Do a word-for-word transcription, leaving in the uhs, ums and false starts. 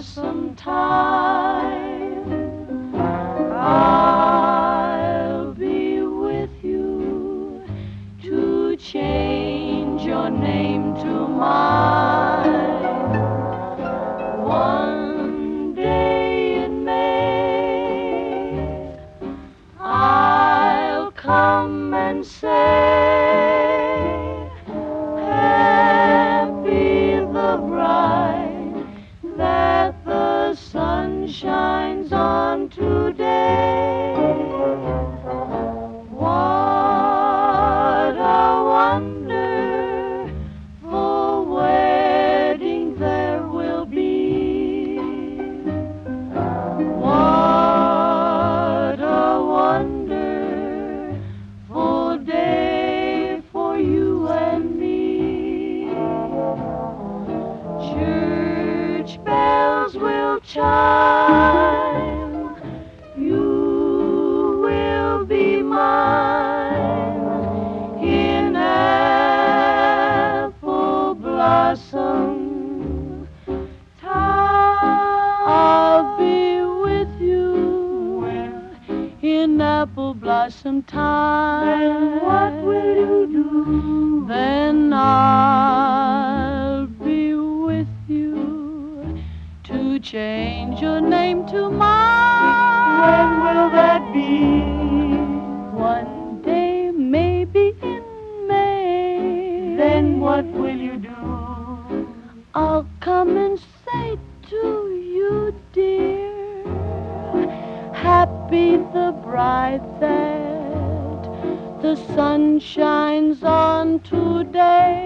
blossom time, I'll be with you to change your name to mine. One day in May, I'll come and say, happy the bride that the sun shines on today. What a wonderful wedding there will be. What a wonderful day for you and me. Church bells will chime, you will be mine in apple blossom time. I'll be with you in apple blossom time. Then what will you do? Then I'll be with you to change your name to mine. When will that be? One day, maybe in May. Then what will you do? I'll come and say to you, dear, happy the bride that the sun shines on today.